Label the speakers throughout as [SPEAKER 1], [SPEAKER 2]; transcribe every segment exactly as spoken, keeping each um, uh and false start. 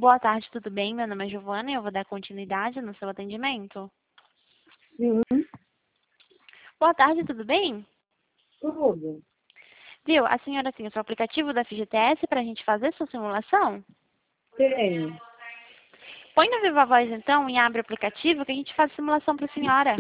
[SPEAKER 1] Boa tarde, tudo bem? Meu nome é Giovana e eu vou dar continuidade no seu atendimento.
[SPEAKER 2] Sim,
[SPEAKER 1] Boa tarde, tudo bem?
[SPEAKER 2] tudo.
[SPEAKER 1] Viu, a senhora tem o seu aplicativo da F G T S para a gente fazer sua simulação?
[SPEAKER 2] Tenho.
[SPEAKER 1] Põe no Viva Voz então e abre o aplicativo que a gente faz a simulação para a senhora.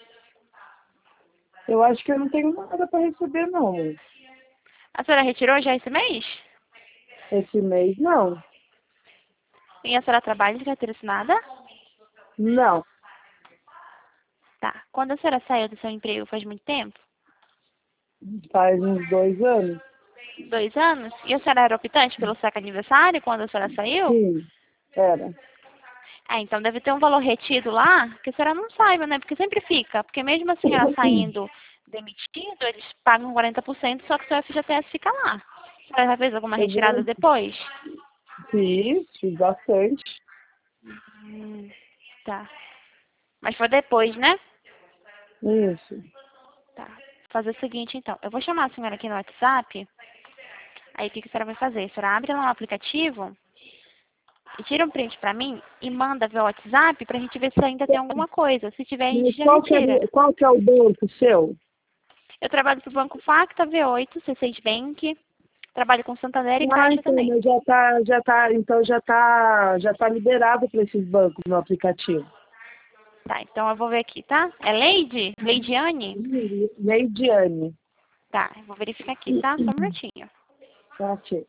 [SPEAKER 2] Eu acho que eu não tenho nada para receber, não.
[SPEAKER 1] A senhora retirou já esse mês?
[SPEAKER 2] Esse mês, não.
[SPEAKER 1] E a senhora trabalha de carteira assinada?
[SPEAKER 2] Não.
[SPEAKER 1] Tá. Quando a senhora saiu do seu emprego faz muito tempo?
[SPEAKER 2] Faz uns dois anos.
[SPEAKER 1] Dois anos? E a senhora era optante pelo saque aniversário quando a senhora saiu?
[SPEAKER 2] Sim, era.
[SPEAKER 1] Ah, então deve ter um valor retido lá que a senhora não saiba, né? Porque sempre fica. Porque mesmo a senhora saindo demitido, eles pagam quarenta por cento, só que o seu F G T S fica lá. A senhora já fez alguma
[SPEAKER 2] Eu
[SPEAKER 1] retirada
[SPEAKER 2] vou-
[SPEAKER 1] depois?
[SPEAKER 2] Fiz, fiz bastante.
[SPEAKER 1] Hum, tá. Mas foi depois, né?
[SPEAKER 2] Isso.
[SPEAKER 1] Tá. Vou fazer o seguinte, então. Eu vou chamar a senhora aqui no WhatsApp. Aí o que que a senhora vai fazer? A senhora abre lá no aplicativo e tira um print pra mim e manda via WhatsApp pra gente ver se ainda tem alguma coisa. Se tiver, a gente
[SPEAKER 2] Mas
[SPEAKER 1] já
[SPEAKER 2] qual que
[SPEAKER 1] retira.
[SPEAKER 2] é, qual que é o banco seu?
[SPEAKER 1] Eu trabalho pro Banco Facta, V oito, C seis Bank. Trabalho com Santander e
[SPEAKER 2] Ah,
[SPEAKER 1] Caixa
[SPEAKER 2] então,
[SPEAKER 1] também.
[SPEAKER 2] mas já tá, já tá, então já tá, já tá liberado para esses bancos no aplicativo.
[SPEAKER 1] Tá, então eu vou ver aqui, tá? É Leide? Leidiane?
[SPEAKER 2] Leidiane.
[SPEAKER 1] Tá, eu vou verificar aqui, tá? Só um minutinho.
[SPEAKER 2] Tá, tia.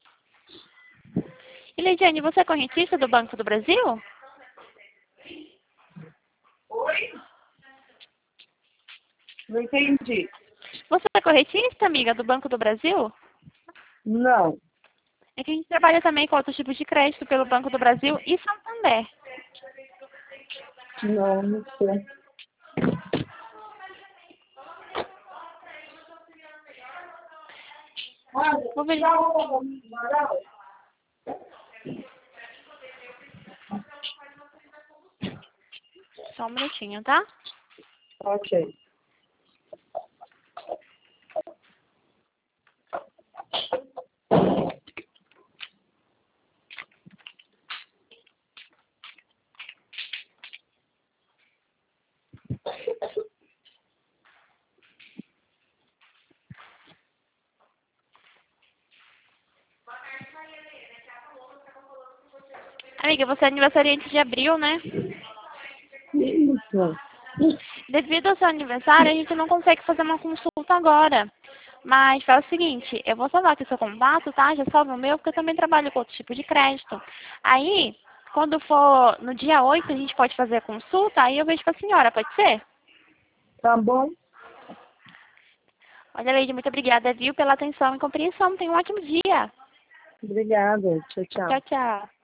[SPEAKER 1] E Leidiane, você é correntista do Banco do Brasil?
[SPEAKER 2] Não entendi.
[SPEAKER 1] Você é correntista, amiga, do Banco do Brasil?
[SPEAKER 2] Não.
[SPEAKER 1] É que a gente trabalha também com outros tipos de crédito pelo Banco do Brasil e Santander.
[SPEAKER 2] Não, não sei.
[SPEAKER 1] Vou ver. Só um minutinho, tá?
[SPEAKER 2] Ok.
[SPEAKER 1] Amiga, você é aniversariante de abril, né?
[SPEAKER 2] Isso.
[SPEAKER 1] Devido ao seu aniversário, a gente não consegue fazer uma consulta agora. Mas faz o seguinte, eu vou salvar aqui seu contato, tá? Já salva o meu, porque eu também trabalho com outro tipo de crédito. Aí, quando for no dia oito, a gente pode fazer a consulta, aí eu vejo com a senhora, pode ser?
[SPEAKER 2] Tá bom?
[SPEAKER 1] Olha, Leide, muito obrigada, viu, pela atenção e compreensão. Tenha um ótimo dia.
[SPEAKER 2] Obrigada. Tchau, tchau.
[SPEAKER 1] Tchau, tchau.